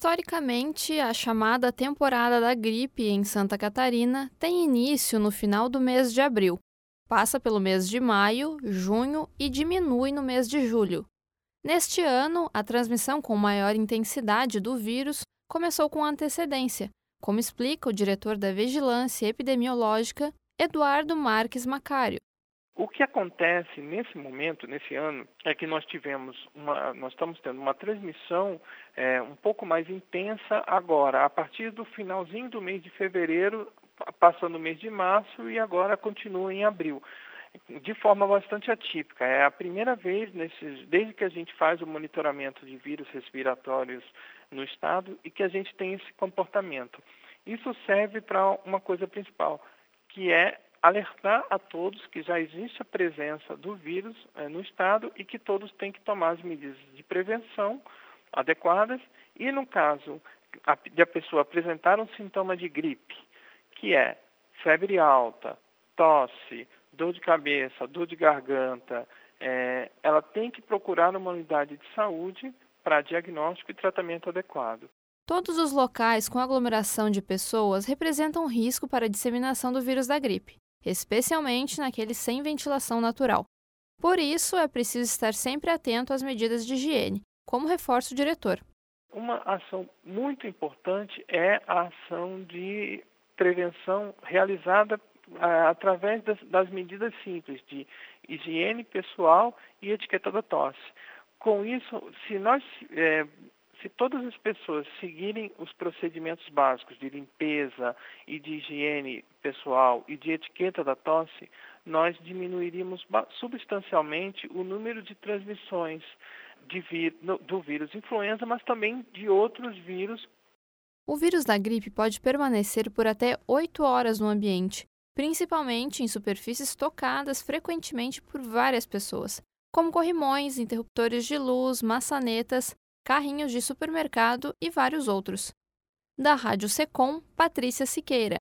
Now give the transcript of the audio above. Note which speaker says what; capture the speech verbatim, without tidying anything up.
Speaker 1: Historicamente, a chamada temporada da gripe em Santa Catarina tem início no final do mês de abril, passa pelo mês de maio, junho e diminui no mês de julho. Neste ano, a transmissão com maior intensidade do vírus começou com antecedência, como explica o diretor da Vigilância Epidemiológica, Eduardo Marques Macário.
Speaker 2: O que acontece nesse momento, nesse ano, é que nós tivemos uma, nós estamos tendo uma transmissão é, um pouco mais intensa agora, a partir do finalzinho do mês de fevereiro, passando o mês de março e agora continua em abril, de forma bastante atípica. É a primeira vez, nesses, desde que a gente faz o monitoramento de vírus respiratórios no estado e que a gente tem esse comportamento. Isso serve para uma coisa principal, que é alertar a todos que já existe a presença do vírus eh, no estado e que todos têm que tomar as medidas de prevenção adequadas e, no caso a, de a pessoa apresentar um sintoma de gripe, que é febre alta, tosse, dor de cabeça, dor de garganta, eh, ela tem que procurar uma unidade de saúde para diagnóstico e tratamento adequado.
Speaker 1: Todos os locais com aglomeração de pessoas representam risco para a disseminação do vírus da gripe, especialmente naqueles sem ventilação natural. Por isso, é preciso estar sempre atento às medidas de higiene, como reforça o diretor.
Speaker 2: Uma ação muito importante é a ação de prevenção realizada ah, através das, das medidas simples de higiene pessoal e etiqueta da tosse. Com isso, se nós eh, se todas as pessoas seguirem os procedimentos básicos de limpeza e de higiene pessoal e de etiqueta da tosse, nós diminuiríamos substancialmente o número de transmissões de vír- do vírus influenza, mas também de outros vírus.
Speaker 1: O vírus da gripe pode permanecer por até oito horas no ambiente, principalmente em superfícies tocadas frequentemente por várias pessoas, como corrimões, interruptores de luz, maçanetas, carrinhos de supermercado e vários outros. Da Rádio Secom, Patrícia Siqueira.